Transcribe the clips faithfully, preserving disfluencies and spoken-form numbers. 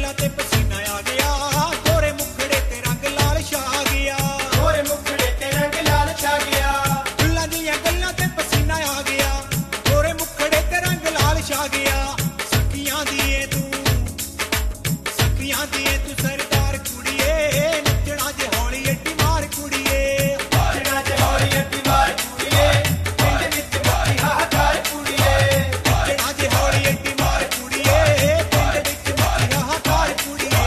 ਗੱਲਾਂ ਤੇ ਪਸੀਨਾ ਆ ਗਿਆ, ਗੋਰੇ ਮੁਖੜੇ ਤੇ ਰੰਗ ਲਾਲ ਛਾ ਗਿਆ, ਗੋਰੇ ਮੁਖੜੇ ਤੇ ਰੰਗ ਲਾਲ ਛਾ ਗਿਆ। ਫੁੱਲਾਂ ਦੀਆਂ ਗੱਲਾਂ ਤੇ ਪਸੀਨਾ ਆ ਗਿਆ, ਗੋਰੇ ਮੁਖੜੇ ਤੇ ਰੰਗ ਲਾਲ ਛਾ ਗਿਆ। ਸਖੀਆਂ ਦੀ ਏ ਤੂੰ, ਸਖੀਆਂ ਦੀ ਏ ਤੂੰ ਸਰਦਾਰ ਕੁੜੀਏ, ਨੱਚਣਾ ਜੇ ਹੌਲੀ ਏਡੀ ਮਾਰ ਕੁੜੀਏ, ਨੱਚਣਾ ਜੇ ਹੌਲੀ ਏਡੀ ਮਾਰ ਕੁੜੀਏ, ਪਿੰਡ ਵਿੱਚ ਮੱਚੀ ਹਾਹਾਕਾਰ ਕੁੜੀਏ, ਨੱਚਣਾ ਜੇ ਹੌਲੀ ਏਡੀ ਮਾਰ ਕੁੜੀਏ, ਪਿੰਡ ਵਿੱਚ ਮੱਚੀ ਹਾਹਾਕਾਰ ਕੁੜੀਏ।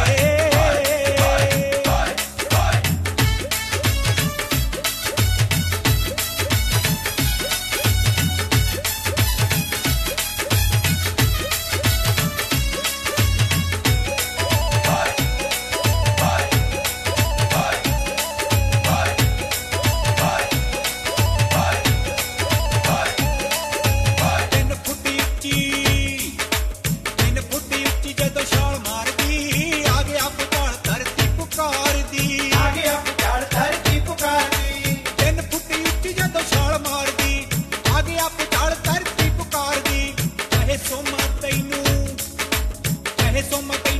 ਤਿੰਨ ਫੁੱਟੀ ਉੱਚੀ, ਤਿੰਨ ਫੁੱਟੀ ਉੱਚੀ ਜਦੋਂ ਛਾਲ ਮਾਰਦੀ, ਆ ਗਿਆ ਭੁਚਾਲ ਧਰਤੀ ਪੁਕਾਰਦੀ, ਆ ਗਿਆ ਭੁਚਾਲ ਧਰਤੀ ਪੁਕਾਰਦੀ। ਤਿੰਨ ਫੁੱਟੀ ਉੱਚੀ ਜਦੋਂ ਛਾਲ ਮਾਰਦੀ, ਆ ਗਿਆ ਭੁਚਾਲ ਧਰਤੀ ਪੁਕਾਰਦੀ। ਕਹੇ ਸੋਮਾ ਤੈਨੂੰ, ਕਹੇ ਸੋਮਾ ਤੈਨੂੰ